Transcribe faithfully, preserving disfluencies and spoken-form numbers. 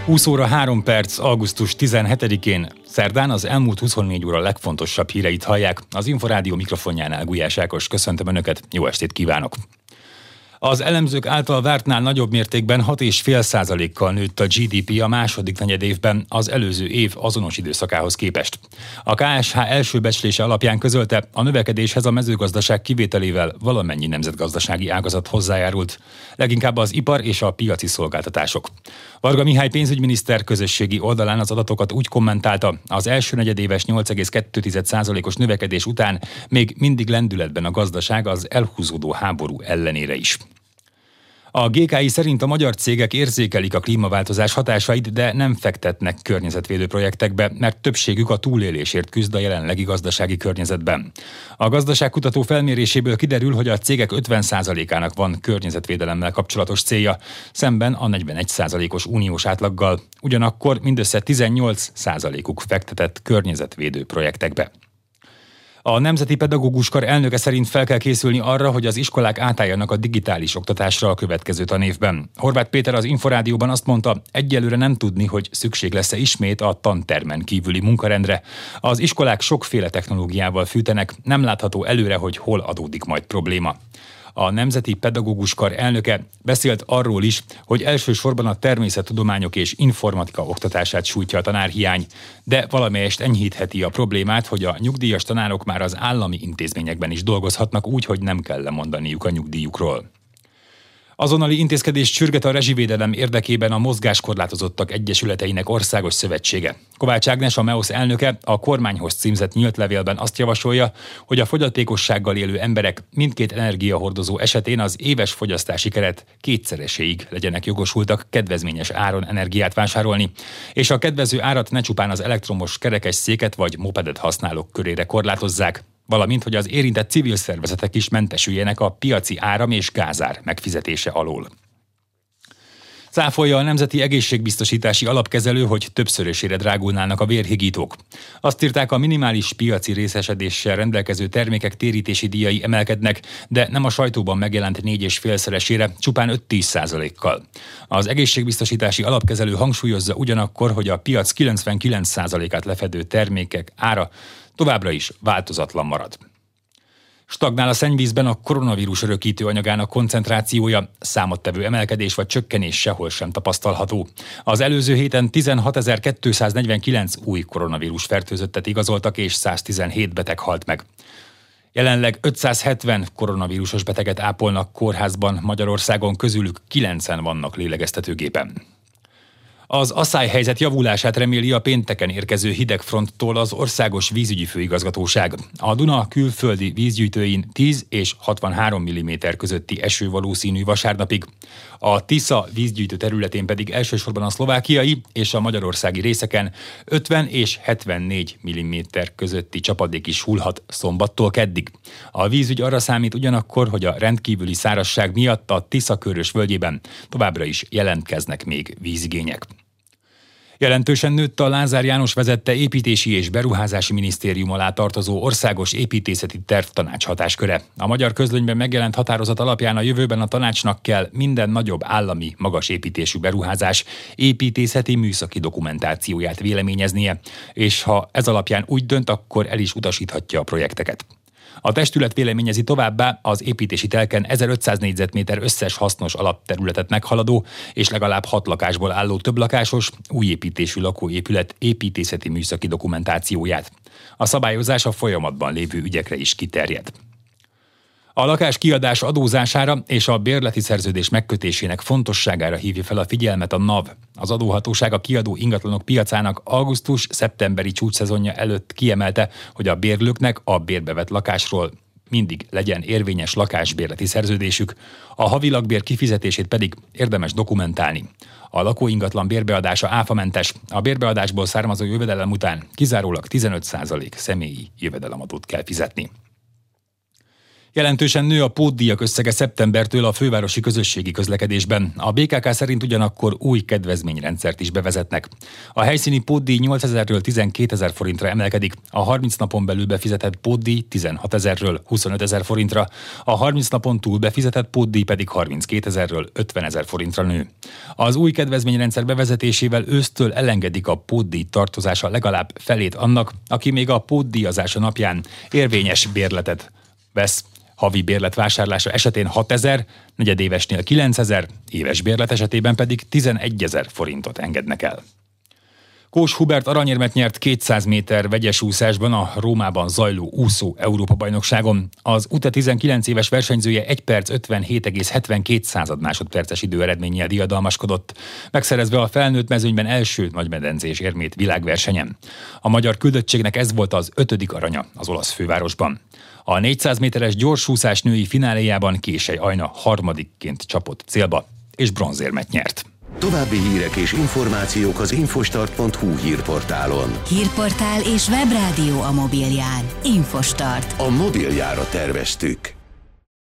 húsz óra három perc, augusztus tizenhetedikén, szerdán az elmúlt huszonnégy óra legfontosabb híreit hallják. Az Inforádió mikrofonjánál Gulyás Ákos, köszöntöm Önöket, jó estét kívánok! Az elemzők által vártnál nagyobb mértékben hat egész öt százalékkal nőtt a gé dé pé a második negyedévben az előző év azonos időszakához képest. A ká es há első becslése alapján közölte, a növekedéshez a mezőgazdaság kivételével valamennyi nemzetgazdasági ágazat hozzájárult, leginkább az ipar és a piaci szolgáltatások. Varga Mihály pénzügyminiszter közösségi oldalán az adatokat úgy kommentálta, az első negyedéves nyolc egész kettő százalékos növekedés után még mindig lendületben a gazdaság az elhúzódó háború ellenére is. A gé ká i szerint a magyar cégek érzékelik a klímaváltozás hatásait, de nem fektetnek környezetvédő projektekbe, mert többségük a túlélésért küzd a jelenlegi gazdasági környezetben. A gazdaságkutató felméréséből kiderül, hogy a cégek ötven százalékának van környezetvédelemmel kapcsolatos célja, szemben a negyvenegy százalékos uniós átlaggal, ugyanakkor mindössze tizennyolc százalékuk fektetett környezetvédő projektekbe. A Nemzeti Pedagógus Kar elnöke szerint fel kell készülni arra, hogy az iskolák átálljanak a digitális oktatásra a következő tanévben. Horváth Péter az Inforádióban azt mondta, egyelőre nem tudni, hogy szükség lesz-e ismét a tantermen kívüli munkarendre. Az iskolák sokféle technológiával fűtenek, nem látható előre, hogy hol adódik majd probléma. A Nemzeti Pedagógus Kar elnöke beszélt arról is, hogy elsősorban a természettudományok és informatika oktatását sújtja a tanárhiány, de valamelyest enyhítheti a problémát, hogy a nyugdíjas tanárok már az állami intézményekben is dolgozhatnak úgy, hogy nem kell lemondaniuk a nyugdíjukról. Azonnali intézkedést sürget a rezsivédelem érdekében a Mozgáskorlátozottak Egyesületeinek Országos Szövetsége. Kovács Ágnes, a MEOSZ elnöke a kormányhoz címzett nyílt levélben azt javasolja, hogy a fogyatékossággal élő emberek mindkét energiahordozó esetén az éves fogyasztási keret kétszereséig legyenek jogosultak kedvezményes áron energiát vásárolni, és a kedvező árat ne csupán az elektromos kerekes széket vagy mopedet használók körére korlátozzák, valamint, hogy az érintett civil szervezetek is mentesüljenek a piaci áram- és gázár megfizetése alól. Cáfolja a Nemzeti Egészségbiztosítási Alapkezelő, hogy többszörösére drágulnának a vérhigítók. Azt írták, a minimális piaci részesedéssel rendelkező termékek térítési díjai emelkednek, de nem a sajtóban megjelent négy és félszeresére, csupán öt-tíz százalékkal. Az Egészségbiztosítási Alapkezelő hangsúlyozza ugyanakkor, hogy a piac kilencvenkilenc százalékát lefedő termékek ára továbbra is változatlan marad. Stagnál a szennyvízben a koronavírus örökítő anyagának koncentrációja, számottevő emelkedés vagy csökkenés sehol sem tapasztalható. Az előző héten tizenhatezer-kétszáznegyvenkilenc új koronavírus fertőzöttet igazoltak és száztizenhét beteg halt meg. Jelenleg ötszázhetven koronavírusos beteget ápolnak kórházban Magyarországon, közülük kilencen vannak lélegeztetőgépen. Az aszályhelyzet javulását reméli a pénteken érkező hidegfronttól az Országos Vízügyi Főigazgatóság. A Duna külföldi vízgyűjtőin tíz és hatvanhárom milliméter közötti eső valószínű vasárnapig. A Tisza vízgyűjtő területén pedig elsősorban a szlovákiai és a magyarországi részeken ötven és hetvennégy milliméter közötti csapadék is hullhat szombattól keddig. A vízügy arra számít ugyanakkor, hogy a rendkívüli szárazság miatt a Tisza körös völgyében továbbra is jelentkeznek még vízigények. Jelentősen nőtt a Lázár János vezette Építési és Beruházási Minisztérium alá tartozó Országos Építészeti Terv tanács hatásköre. A Magyar Közlönyben megjelent határozat alapján a jövőben a tanácsnak kell minden nagyobb állami magas építésű beruházás építészeti műszaki dokumentációját véleményeznie, és ha ez alapján úgy dönt, akkor el is utasíthatja a projekteket. A testület véleményezi továbbá az építési telken ezerötszáz négyzetméter összes hasznos alapterületet meghaladó és legalább hat lakásból álló többlakásos, új építésű lakóépület építészeti műszaki dokumentációját. A szabályozás a folyamatban lévő ügyekre is kiterjed. A lakás kiadás adózására és a bérleti szerződés megkötésének fontosságára hívja fel a figyelmet a NAV. Az adóhatóság a kiadó ingatlanok piacának augusztus-szeptemberi csúcsszezonja előtt kiemelte, hogy a bérlőknek a bérbevett lakásról mindig legyen érvényes lakásbérleti szerződésük, a havi lakbér kifizetését pedig érdemes dokumentálni. A lakóingatlan bérbeadása áfamentes, a bérbeadásból származó jövedelem után kizárólag tizenöt százalék személyi jövedelemadót kell fizetni. Jelentősen nő a pótdíjak összege szeptembertől a fővárosi közösségi közlekedésben. A bé ká ká szerint ugyanakkor új kedvezményrendszert is bevezetnek. A helyszíni pótdíj nyolcezerről tizenkétezer forintra emelkedik, a harminc napon belül befizetett pótdíj tizenhatezerről huszonötezer forintra, a harminc napon túl befizetett pótdíj pedig harminckétezerről ötvenezer forintra nő. Az új kedvezményrendszer bevezetésével ősztől elengedik a pótdíj tartozása legalább felét annak, aki még a pótdíjazása napján érvényes bérletet vesz. Havi bérlet vásárlása esetén hatezer, negyedévesnél kilencezer, éves bérlet esetében pedig tizenegyezer forintot engednek el. Kós Hubert aranyérmet nyert kétszáz méter vegyes úszásban a Rómában zajló úszó Európa-bajnokságon. Az u té tizenkilenc éves versenyzője egy perc ötvenhét egész hetvenkét század másodperces időeredménnyel diadalmaskodott, megszerezve a felnőtt mezőnyben első nagymedencés érmét világversenyen. A magyar küldöttségnek ez volt az ötödik aranya az olasz fővárosban. A négyszáz méteres gyorsúszás női fináléjában Késely Ajna harmadikként csapott célba, és bronzérmet nyert. További hírek és információk az infostart pont hu hírportálon. Hírportál és webrádió a mobilján. Infostart. A mobiljára terveztük.